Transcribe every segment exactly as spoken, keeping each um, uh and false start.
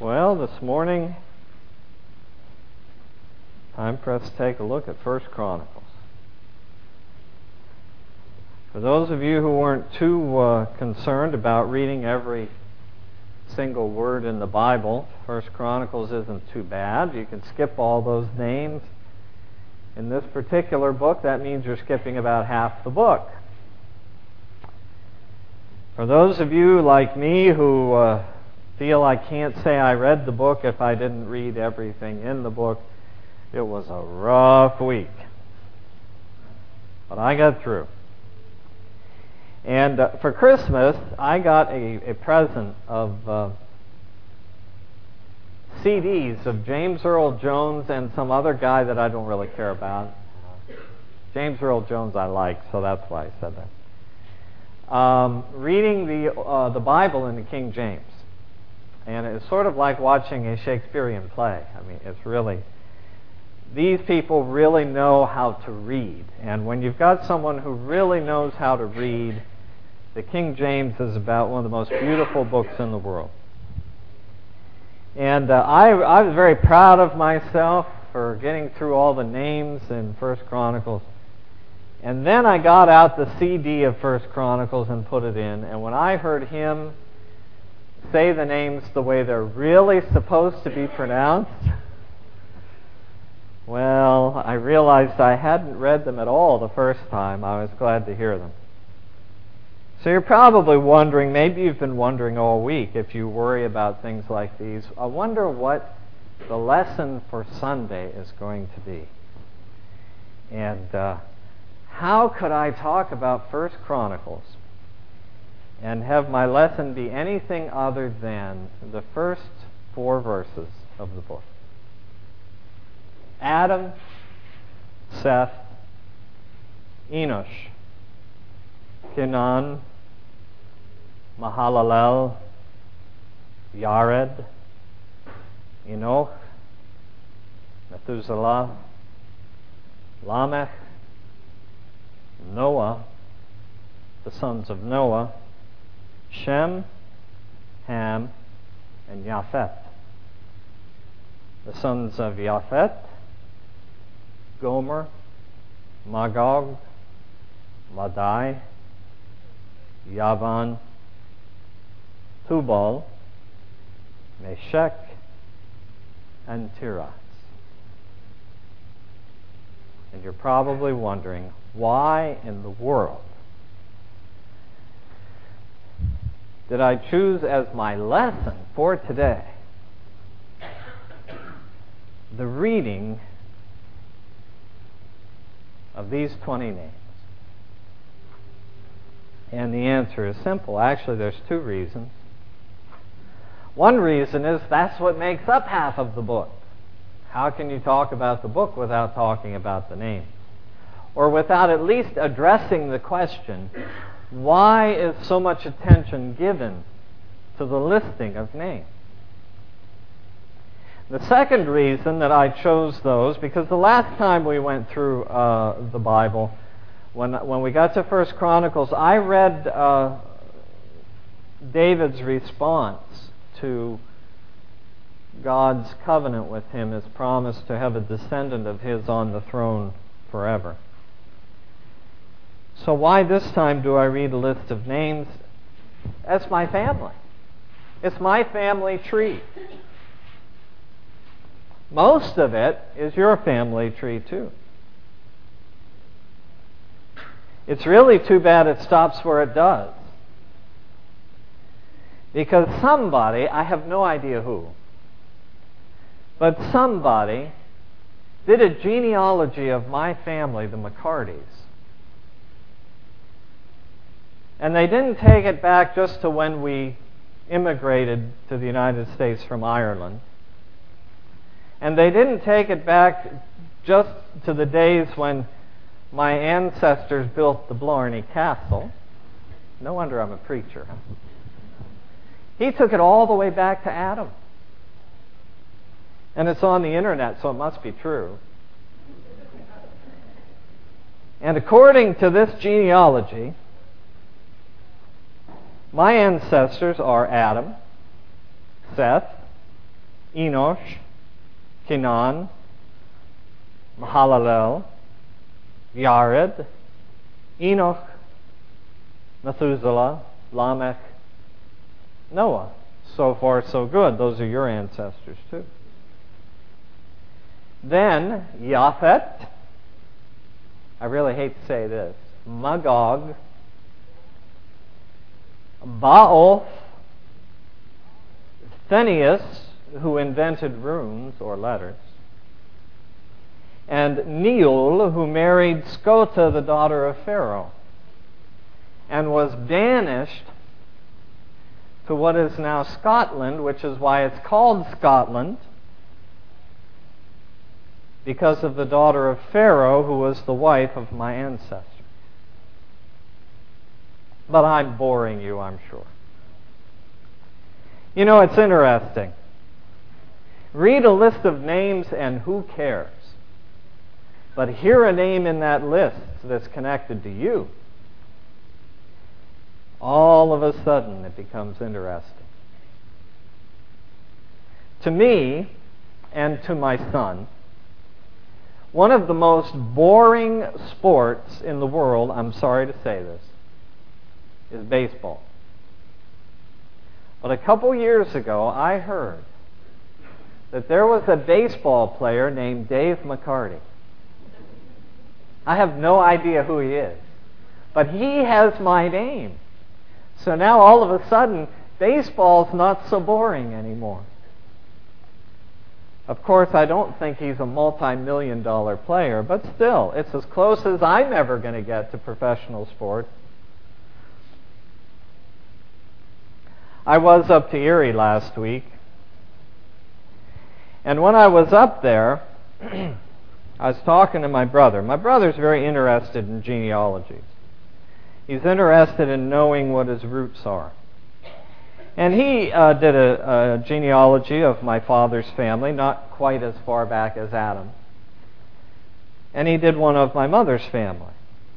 Well, this morning, time for us to take a look at First Chronicles. For those of you who weren't too uh, concerned about reading every single word in the Bible, First Chronicles isn't too bad. You can skip all those names. In this particular book, that means you're skipping about half the book. For those of you like me who uh, feel I can't say I read the book if I didn't read everything in the book, it was a rough week. But I got through. And uh, for Christmas, I got a, a present of uh, C Ds of James Earl Jones and some other guy that I don't really care about. James Earl Jones I like, so that's why I said that. Um, reading the uh, the Bible in the King James. And it's sort of like watching a Shakespearean play. I mean, it's really... These people really know how to read. And when you've got someone who really knows how to read, the King James is about one of the most beautiful books in the world. And uh, I, I was very proud of myself for getting through all the names in First Chronicles. And then I got out the C D of First Chronicles and put it in. And when I heard him say the names the way they're really supposed to be pronounced, well, I realized I hadn't read them at all the first time. I was glad to hear them. So you're probably wondering, maybe you've been wondering all week if you worry about things like these, I wonder what the lesson for Sunday is going to be. And uh, how could I talk about First Chronicles and have my lesson be anything other than the first four verses of the book? Adam, Seth, Enosh, Kenan, Mahalalel, Yared, Enoch, Methuselah, Lamech, Noah, the sons of Noah, Shem, Ham, and Japheth. The sons of Japheth, Gomer, Magog, Madai, Yavan, Tubal, Meshech, and Tiras. And you're probably wondering, why in the world did I choose as my lesson for today the reading of these twenty names? And the answer is simple. Actually, there's two reasons. One reason is that's what makes up half of the book. How can you talk about the book without talking about the names? Or without at least addressing the question, why is so much attention given to the listing of names? The second reason that I chose those, because the last time we went through uh, the Bible, when when we got to First Chronicles, I read uh, David's response to God's covenant with him, his promise to have a descendant of his on the throne forever. So why this time do I read a list of names? That's my family. It's my family tree. Most of it is your family tree too. It's really too bad it stops where it does. Because somebody, I have no idea who, but somebody did a genealogy of my family, the McCartys. And they didn't take it back just to when we immigrated to the United States from Ireland. And they didn't take it back just to the days when my ancestors built the Blarney Castle. No wonder I'm a preacher. He took it all the way back to Adam. And it's on the internet, so it must be true. And according to this genealogy, my ancestors are Adam, Seth, Enosh, Kenan, Mahalalel, Yared, Enoch, Methuselah, Lamech, Noah. So far, so good. Those are your ancestors, too. Then, Japhet, I really hate to say this, Magog, Baoth, Phineas, who invented runes or letters, and Neul, who married Scota, the daughter of Pharaoh, and was banished to what is now Scotland, which is why it's called Scotland, because of the daughter of Pharaoh, who was the wife of my ancestor. But I'm boring you, I'm sure. You know, it's interesting. Read a list of names and who cares? But hear a name in that list that's connected to you. All of a sudden it becomes interesting. To me, and to my son, one of the most boring sports in the world, I'm sorry to say this, is baseball. But a couple years ago, I heard that there was a baseball player named Dave McCarty. I have no idea who he is, but he has my name. So now all of a sudden, baseball's not so boring anymore. Of course, I don't think he's a multi-million dollar player, but still, it's as close as I'm ever going to get to professional sport. I was up to Erie last week, and when I was up there, I was talking to my brother. My brother's very interested in genealogies. He's interested in knowing what his roots are. And he uh, did a, a genealogy of my father's family, not quite as far back as Adam. And he did one of my mother's family.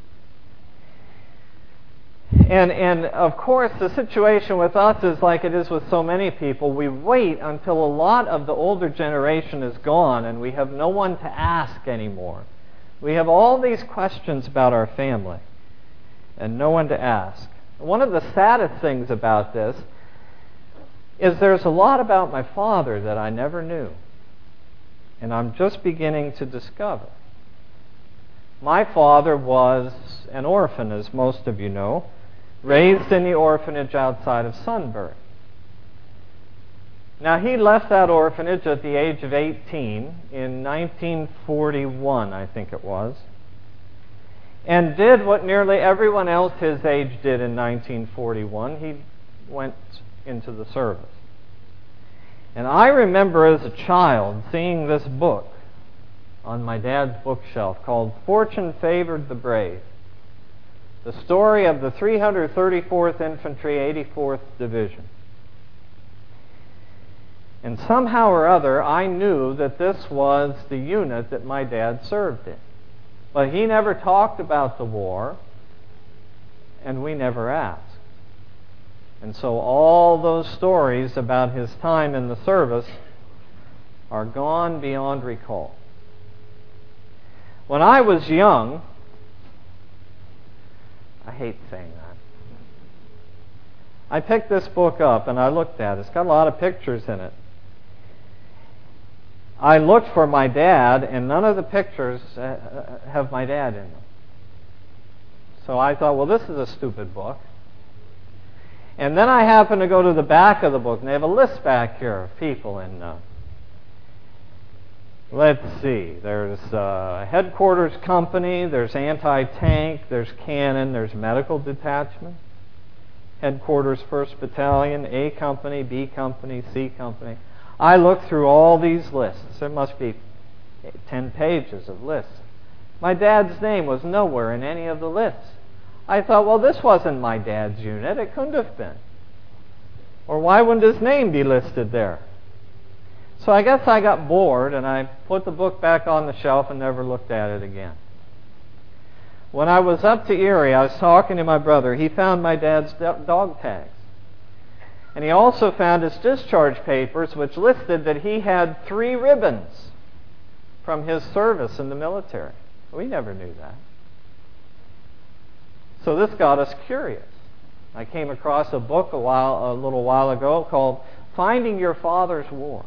And, and of course, the situation with us is like it is with so many people. We wait until a lot of the older generation is gone and we have no one to ask anymore. We have all these questions about our family and no one to ask. One of the saddest things about this is there's a lot about my father that I never knew, and I'm just beginning to discover. My father was an orphan, as most of you know, raised in the orphanage outside of Sunbury. Now, he left that orphanage at the age of eighteen in nineteen forty-one, I think it was, and did what nearly everyone else his age did in nineteen forty-one. He went into the service. And I remember as a child seeing this book on my dad's bookshelf called Fortune Favored the Brave, the story of the three hundred thirty-fourth Infantry, eighty-fourth Division. And somehow or other, I knew that this was the unit that my dad served in. But he never talked about the war, and we never asked. And so all those stories about his time in the service are gone beyond recall. When I was young, I hate saying that, I picked this book up and I looked at it. It's got a lot of pictures in it. I looked for my dad, and none of the pictures have my dad in them. So I thought, well, this is a stupid book. And then I happened to go to the back of the book, and they have a list back here of people in, uh, let's see, there's uh, Headquarters Company, there's Anti-Tank, there's Cannon, there's Medical Detachment, Headquarters First Battalion, A Company, B Company, C Company. I looked through all these lists. There must be ten pages of lists. My dad's name was nowhere in any of the lists. I thought, well, this wasn't my dad's unit. It couldn't have been. Or why wouldn't his name be listed there? So I guess I got bored, and I put the book back on the shelf and never looked at it again. When I was up to Erie, I was talking to my brother. He found my dad's do- dog tags. And he also found his discharge papers, which listed that he had three ribbons from his service in the military. We never knew that. So this got us curious. I came across a book a while, a little while ago called Finding Your Father's War.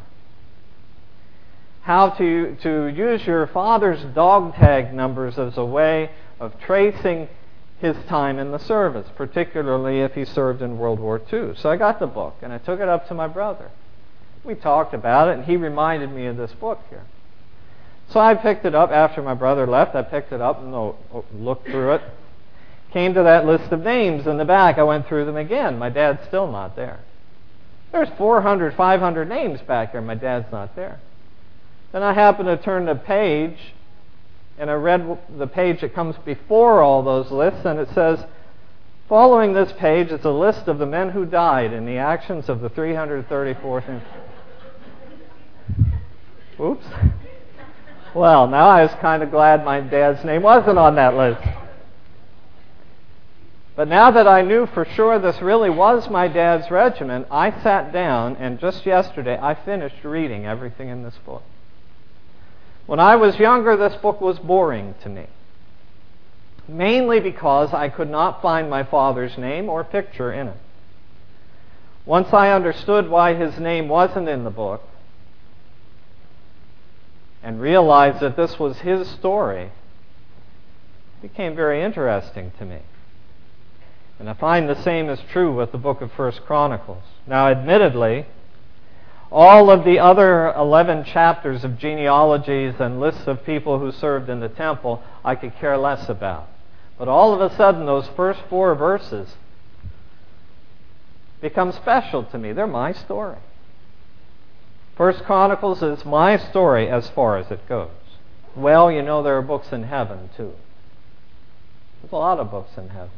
How to, to use your father's dog tag numbers as a way of tracing his time in the service, particularly if he served in World War Two. So I got the book, and I took it up to my brother. We talked about it, and he reminded me of this book here. So I picked it up after my brother left. I picked it up and looked through it. Came to that list of names in the back. I went through them again. My dad's still not there. There's four hundred, five hundred names back there. My dad's not there. Then I happened to turn the page, and I read the page that comes before all those lists, and it says, following this page is a list of the men who died in the actions of the three hundred thirty-fourth. In- Oops. Well, now I was kind of glad my dad's name wasn't on that list. But now that I knew for sure this really was my dad's regiment, I sat down, and just yesterday I finished reading everything in this book. When I was younger, this book was boring to me, mainly because I could not find my father's name or picture in it. Once I understood why his name wasn't in the book, and realized that this was his story, it became very interesting to me. And I find the same is true with the book of First Chronicles. Now, admittedly, all of the other eleven chapters of genealogies and lists of people who served in the temple I could care less about. But all of a sudden, those first four verses become special to me. They're my story. First Chronicles is my story as far as it goes. Well, you know, there are books in heaven, too. There's a lot of books in heaven.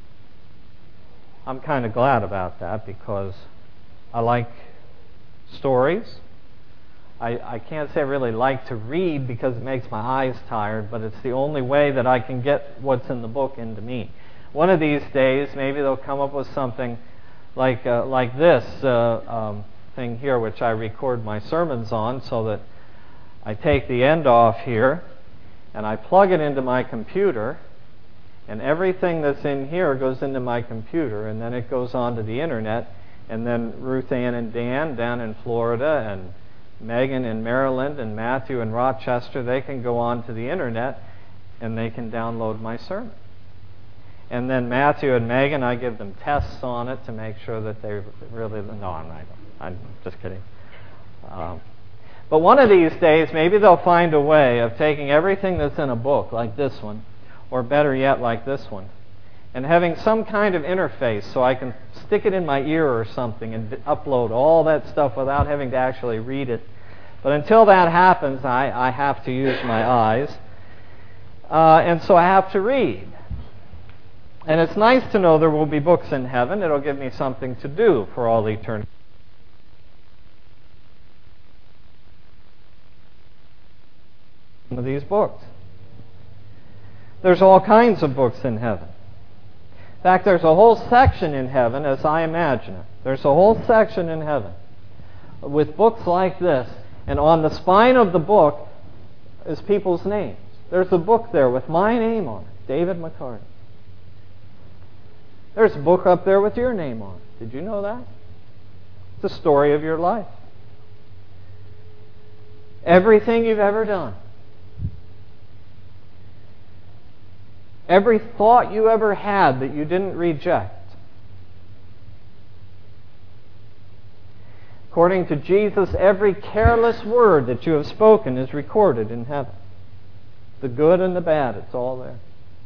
I'm kind of glad about that because I like stories. I, I can't say I really like to read because it makes my eyes tired, but it's the only way that I can get what's in the book into me. One of these days, maybe they'll come up with something like uh, like this uh, um, thing here, which I record my sermons on, so that I take the end off here and I plug it into my computer, and everything that's in here goes into my computer, and then it goes onto the internet, and then Ruth Ann and Dan down in Florida, and Megan in Maryland, and Matthew in Rochester, they can go onto the internet and they can download my sermon. And then Matthew and Megan, I give them tests on it to make sure that they really... No, I'm not. I'm just kidding. Um, but one of these days, maybe they'll find a way of taking everything that's in a book, like this one, or better yet, like this one, and having some kind of interface so I can stick it in my ear or something and d- upload all that stuff without having to actually read it. But until that happens, I, I have to use my eyes. Uh, and so I have to read. And it's nice to know there will be books in heaven. It'll give me something to do for all eternity. Some of these books. There's all kinds of books in heaven. In fact, there's a whole section in heaven, as I imagine it. There's a whole section in heaven with books like this. And on the spine of the book is people's names. There's a book there with my name on it, David McCarty. There's a book up there with your name on it. Did you know that? It's the story of your life. Everything you've ever done. Every thought you ever had that you didn't reject. According to Jesus, every careless word that you have spoken is recorded in heaven. The good and the bad, it's all there.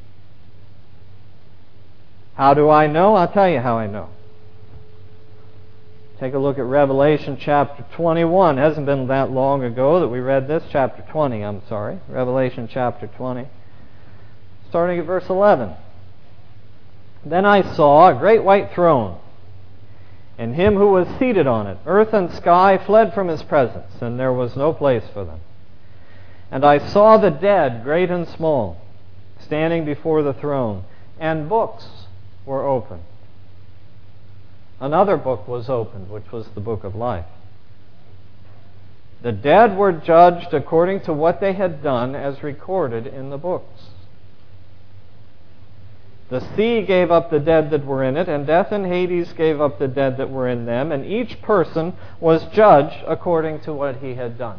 How do I know? I'll tell you how I know. Take a look at Revelation chapter twenty-one. It hasn't been that long ago that we read this. Chapter twenty, I'm sorry. Revelation chapter twenty. Starting at verse eleven. Then I saw a great white throne, and him who was seated on it. Earth and sky fled from his presence, and there was no place for them. And I saw the dead, great and small, standing before the throne, and books were opened. another book was opened, which was the book of life. The dead were judged according to what they had done as recorded in the books. The sea gave up the dead that were in it, and death and Hades gave up the dead that were in them, and each person was judged according to what he had done.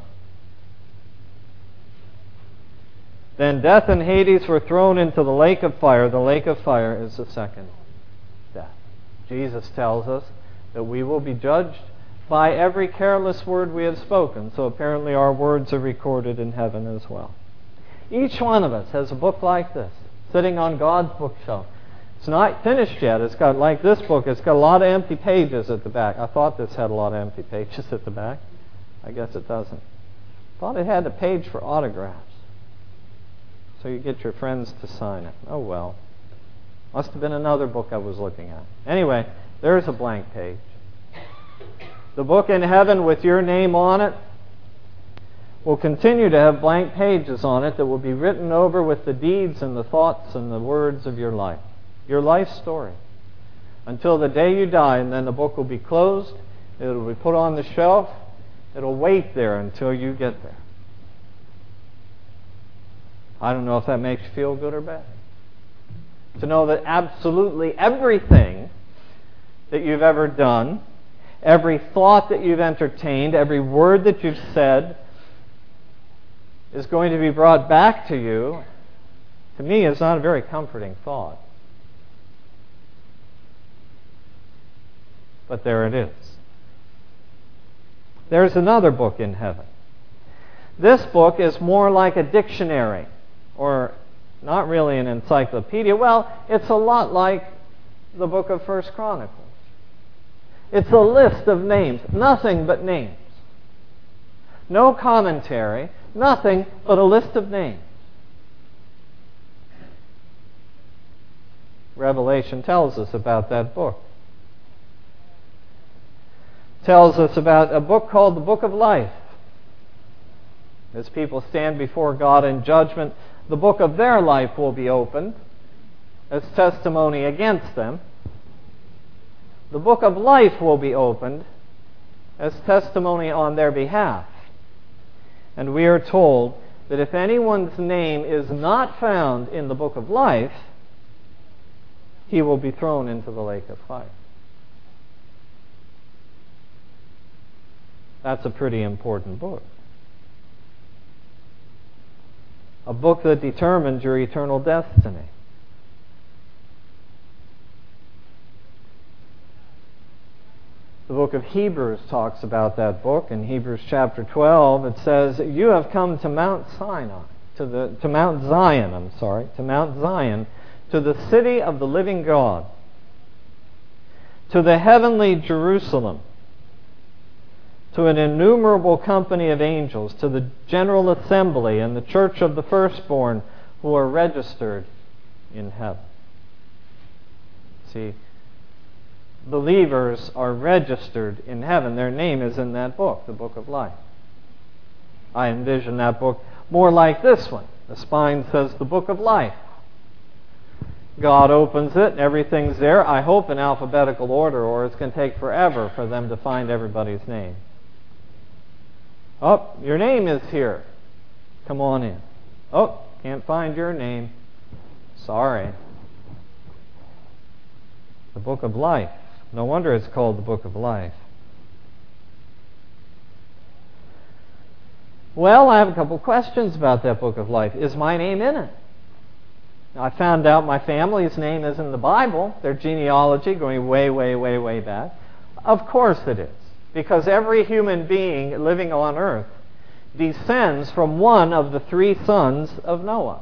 Then death and Hades were thrown into the lake of fire. The lake of fire is the second death. Jesus tells us that we will be judged by every careless word we have spoken. So apparently our words are recorded in heaven as well. Each one of us has a book like this, sitting on God's bookshelf. It's not finished yet. It's got, like this book, it's got a lot of empty pages at the back. I thought this had a lot of empty pages at the back. I guess it doesn't. I thought it had a page for autographs, so you get your friends to sign it. Oh well. Must have been another book I was looking at. Anyway, there's a blank page. The book in heaven with your name on it will continue to have blank pages on it that will be written over with the deeds and the thoughts and the words of your life. Your life story. Until the day you die, and then the book will be closed. It will be put on the shelf. It will wait there until you get there. I don't know if that makes you feel good or bad. To know that absolutely everything that you've ever done, every thought that you've entertained, every word that you've said is going to be brought back to you, to me is not a very comforting thought. But there it is. There's another book in heaven. This book is more like a dictionary, or not really an encyclopedia. Well, it's a lot like the book of First Chronicles. It's a list of names, nothing but names. No commentary, nothing but a list of names. Revelation tells us about that book. Tells us about a book called the Book of Life. As people stand before God in judgment, the book of their life will be opened as testimony against them. The book of life will be opened as testimony on their behalf. And we are told that if anyone's name is not found in the book of life, he will be thrown into the lake of fire. That's a pretty important book. A book that determines your eternal destiny. The book of Hebrews talks about that book. In Hebrews chapter twelve, it says, "You have come to Mount Sinai, to the to Mount Zion, I'm sorry, to Mount Zion, to the city of the living God, to the heavenly Jerusalem, to an innumerable company of angels, to the general assembly and the church of the firstborn who are registered in heaven." See, believers are registered in heaven. Their name is in that book, the Book of Life. I envision that book more like this one. The spine says the Book of Life. God opens it, and everything's there, I hope in alphabetical order, or it's going to take forever for them to find everybody's name. Oh, your name is here. Come on in. Oh, can't find your name. Sorry. The Book of Life. No wonder it's called the Book of Life. Well, I have a couple questions about that Book of Life. Is my name in it? Now, I found out my family's name is in the Bible, their genealogy going way, way, way, way back. Of course it is. Because every human being living on earth descends from one of the three sons of Noah.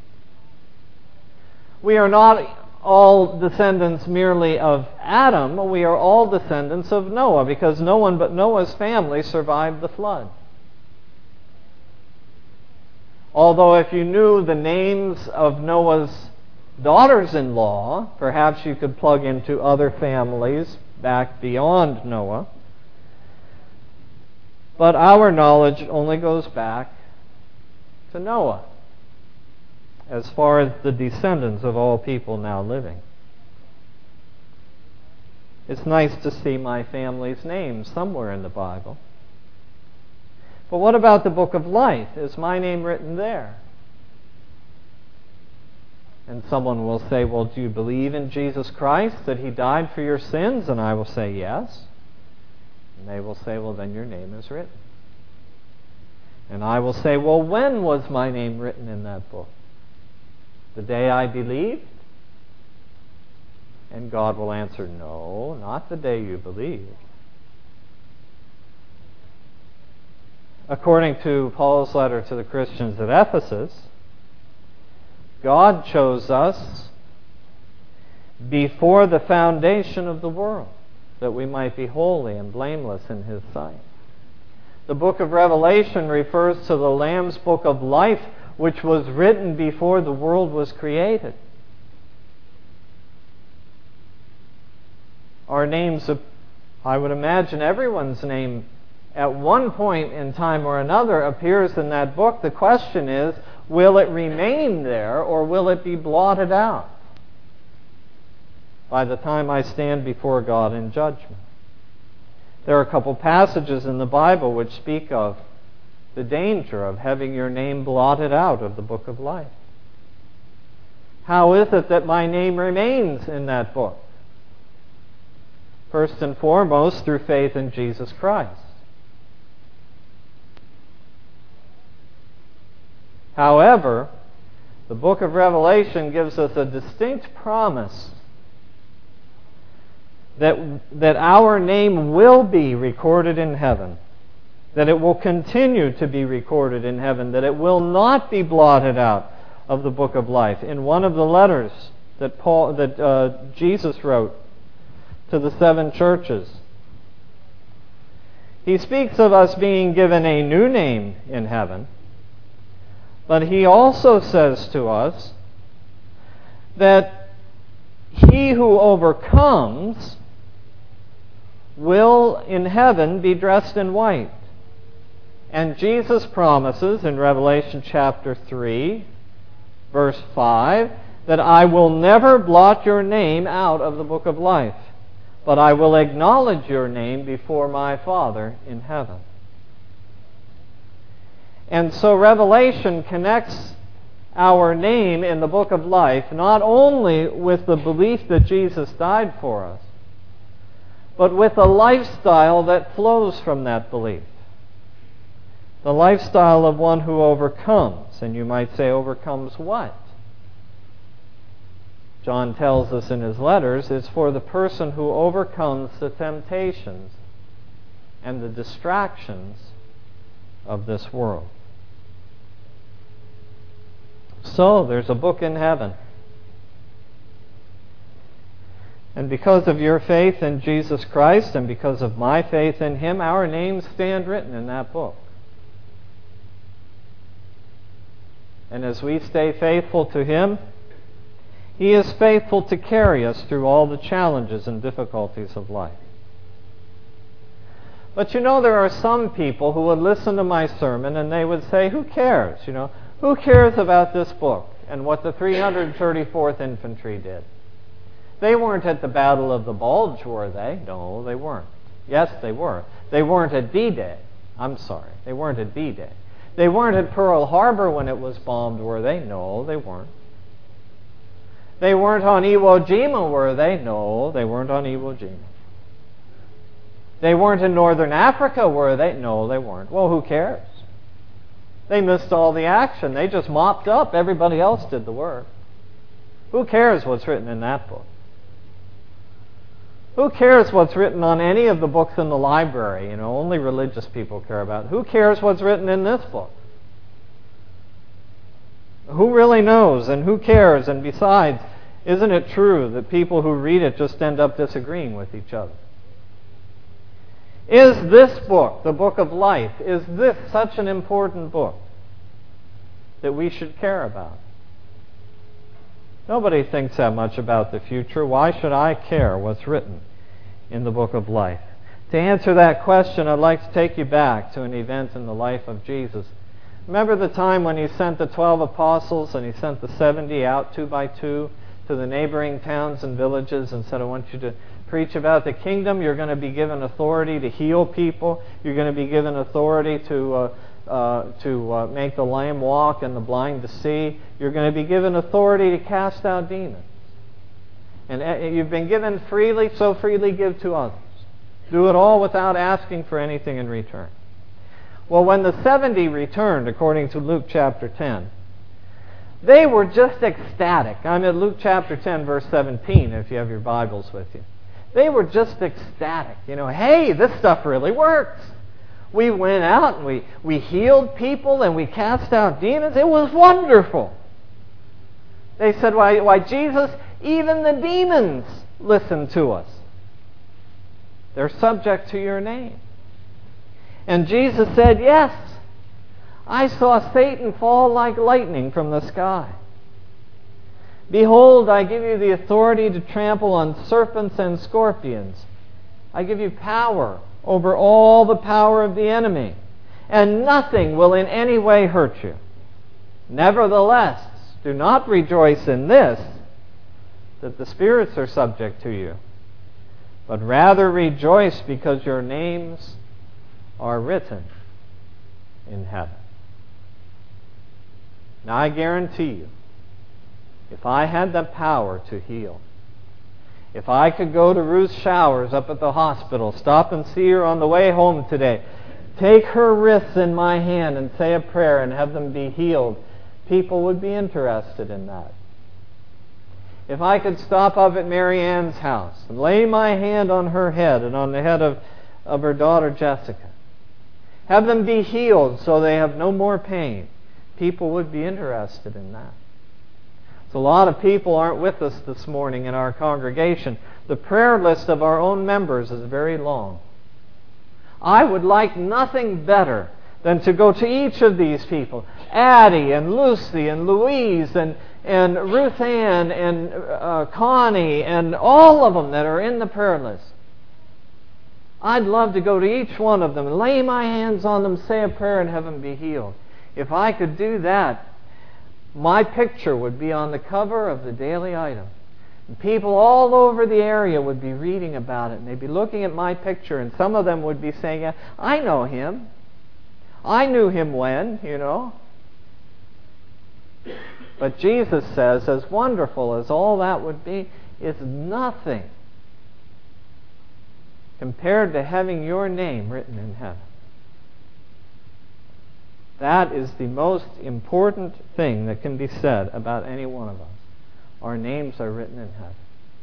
We are not all descendants merely of Adam. We are all descendants of Noah, because no one but Noah's family survived the flood. Although if you knew the names of Noah's daughters-in-law, perhaps you could plug into other families back beyond Noah. But our knowledge only goes back to Noah, as far as the descendants of all people now living. It's nice to see my family's name somewhere in the Bible. But what about the book of life? Is my name written there? And someone will say, well, do you believe in Jesus Christ, that He died for your sins? And I will say, yes. And they will say, well, then your name is written. And I will say, well, when was my name written in that book? The day I believed? And God will answer, no, not the day you believed. According to Paul's letter to the Christians at Ephesus, God chose us before the foundation of the world, that we might be holy and blameless in His sight. The book of Revelation refers to the Lamb's book of life, which was written before the world was created. Our names, I would imagine everyone's name at one point in time or another appears in that book. The question is, will it remain there or will it be blotted out by the time I stand before God in judgment? There are a couple passages in the Bible which speak of the danger of having your name blotted out of the book of life. How is it that my name remains in that book? First and foremost, through faith in Jesus Christ. However, the book of Revelation gives us a distinct promise that, that our name will be recorded in heaven, that it will continue to be recorded in heaven, that it will not be blotted out of the book of life. In one of the letters that Paul, that uh, Jesus wrote to the seven churches, he speaks of us being given a new name in heaven, but he also says to us that he who overcomes will in heaven be dressed in white. And Jesus promises in Revelation chapter three, verse five, that I will never blot your name out of the book of life, but I will acknowledge your name before my Father in heaven. And so Revelation connects our name in the book of life not only with the belief that Jesus died for us, but with a lifestyle that flows from that belief. The lifestyle of one who overcomes. And you might say, overcomes what? John tells us in his letters, is for the person who overcomes the temptations and the distractions of this world. So, there's a book in heaven. And because of your faith in Jesus Christ and because of my faith in Him, our names stand written in that book. And as we stay faithful to Him, He is faithful to carry us through all the challenges and difficulties of life. But you know, there are some people who would listen to my sermon and they would say, who cares? You know, who cares about this book and what the three hundred thirty-fourth Infantry did? They weren't at the Battle of the Bulge, were they? No, they weren't. Yes, they were. They weren't at D-Day. I'm sorry. They weren't at D-Day. They weren't at Pearl Harbor when it was bombed, were they? No, they weren't. They weren't on Iwo Jima, were they? No, they weren't on Iwo Jima. They weren't in Northern Africa, were they? No, they weren't. Well, who cares? They missed all the action. They just mopped up. Everybody else did the work. Who cares what's written in that book? Who cares what's written on any of the books in the library? You know, only religious people care about it. Who cares what's written in this book? Who really knows and who cares? And besides, isn't it true that people who read it just end up disagreeing with each other? Is this book, the book of life, is this such an important book that we should care about? Nobody thinks that much about the future. Why should I care what's written in the book of life? To answer that question, I'd like to take you back to an event in the life of Jesus. Remember the time when He sent the twelve apostles and He sent the seventy out two by two to the neighboring towns and villages and said, I want you to preach about the kingdom, you're going to be given authority to heal people. You're going to be given authority to uh, uh, to uh, make the lame walk and the blind to see. You're going to be given authority to cast out demons. And uh, you've been given freely, so freely give to others. Do it all without asking for anything in return. Well, when the seventy returned, according to Luke chapter ten, they were just ecstatic. I'm at Luke chapter ten, verse seventeen, if you have your Bibles with you. They were just ecstatic. You know, hey, this stuff really works. We went out and we, we healed people and we cast out demons. It was wonderful. They said, why, why, Jesus, even the demons listen to us. They're subject to your name. And Jesus said, yes, I saw Satan fall like lightning from the sky. Behold, I give you the authority to trample on serpents and scorpions. I give you power over all the power of the enemy, and nothing will in any way hurt you. Nevertheless, do not rejoice in this, that the spirits are subject to you, but rather rejoice because your names are written in heaven. Now I guarantee you, if I had the power to heal, if I could go to Ruth Showers up at the hospital, stop and see her on the way home today, take her wrists in my hand and say a prayer and have them be healed, people would be interested in that. If I could stop up at Mary Ann's house and lay my hand on her head and on the head of, of her daughter Jessica, have them be healed so they have no more pain, people would be interested in that. So a lot of people aren't with us this morning in our congregation. The prayer list of our own members is very long. I would like nothing better than to go to each of these people, Addie and Lucy and Louise and, and Ruth Ann and uh, Connie and all of them that are in the prayer list. I'd love to go to each one of them and lay my hands on them, say a prayer, and have them be healed. If I could do that, my picture would be on the cover of the Daily Item. And people all over the area would be reading about it, and they'd be looking at my picture, and some of them would be saying, yeah, I know him. I knew him when, you know. But Jesus says, as wonderful as all that would be, it's nothing compared to having your name written in heaven. That is the most important thing that can be said about any one of us. Our names are written in heaven.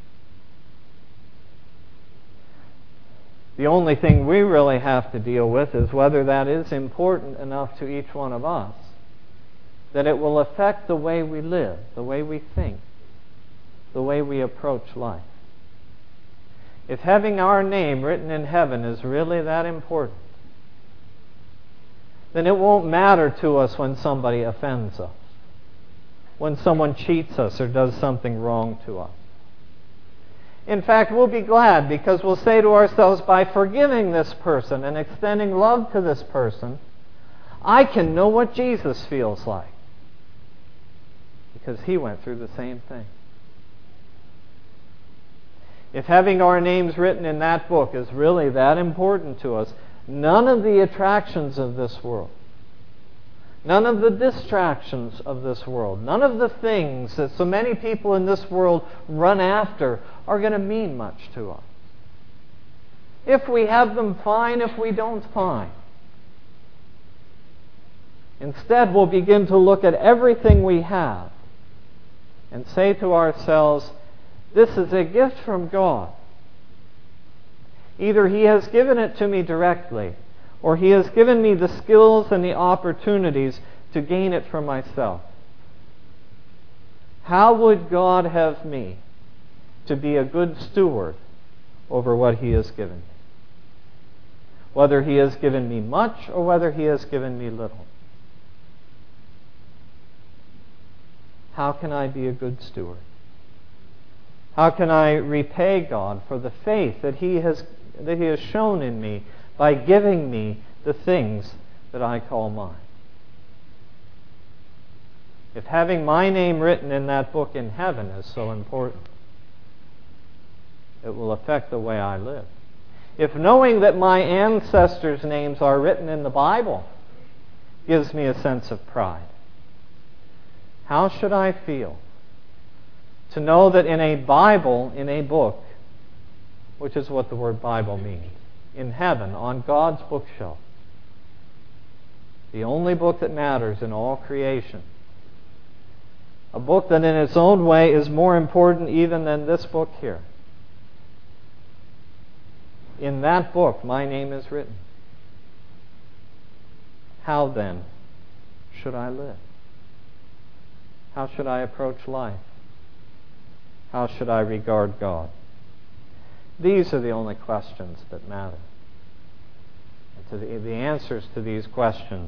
The only thing we really have to deal with is whether that is important enough to each one of us that it will affect the way we live, the way we think, the way we approach life. If having our name written in heaven is really that important, then it won't matter to us when somebody offends us, when someone cheats us or does something wrong to us. In fact, we'll be glad because we'll say to ourselves, by forgiving this person and extending love to this person, I can know what Jesus feels like, because he went through the same thing. If having our names written in that book is really that important to us, none of the attractions of this world, none of the distractions of this world, none of the things that so many people in this world run after are going to mean much to us. If we have them, fine. If we don't, fine. Instead, we'll begin to look at everything we have and say to ourselves, this is a gift from God. Either He has given it to me directly, or He has given me the skills and the opportunities to gain it for myself. How would God have me to be a good steward over what He has given me? Whether He has given me much or whether He has given me little. How can I be a good steward? How can I repay God for the faith that He has that He has shown in me by giving me the things that I call mine? If having my name written in that book in heaven is so important, it will affect the way I live. If knowing that my ancestors' names are written in the Bible gives me a sense of pride, how should I feel to know that in a Bible, in a book, which is what the word Bible means, in heaven, on God's bookshelf, the only book that matters in all creation, a book that in its own way is more important even than this book here. In that book, my name is written. How then should I live? How should I approach life? How should I regard God? These are the only questions that matter. And to the, the answers to these questions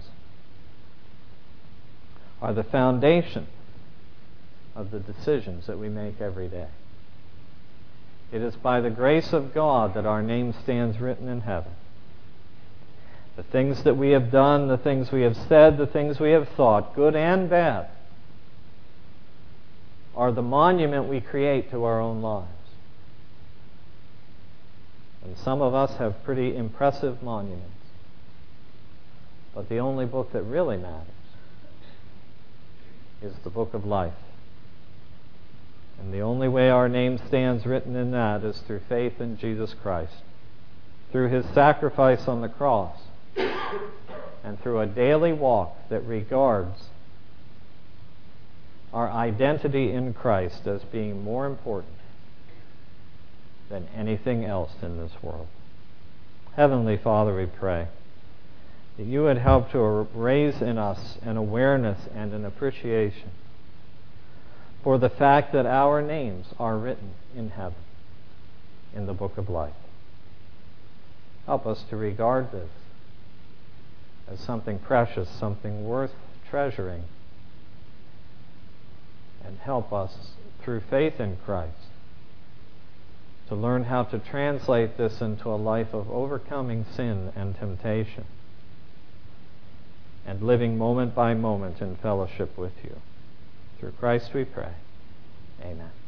are the foundation of the decisions that we make every day. It is by the grace of God that our name stands written in heaven. The things that we have done, the things we have said, the things we have thought, good and bad, are the monument we create to our own lives. And some of us have pretty impressive monuments. But the only book that really matters is the book of life. And the only way our name stands written in that is through faith in Jesus Christ, through His sacrifice on the cross, and through a daily walk that regards our identity in Christ as being more important than anything else in this world. Heavenly Father, we pray that You would help to raise in us an awareness and an appreciation for the fact that our names are written in heaven, in the book of life. Help us to regard this as something precious, something worth treasuring, and help us, through faith in Christ, to learn how to translate this into a life of overcoming sin and temptation, and living moment by moment in fellowship with You. Through Christ we pray. Amen.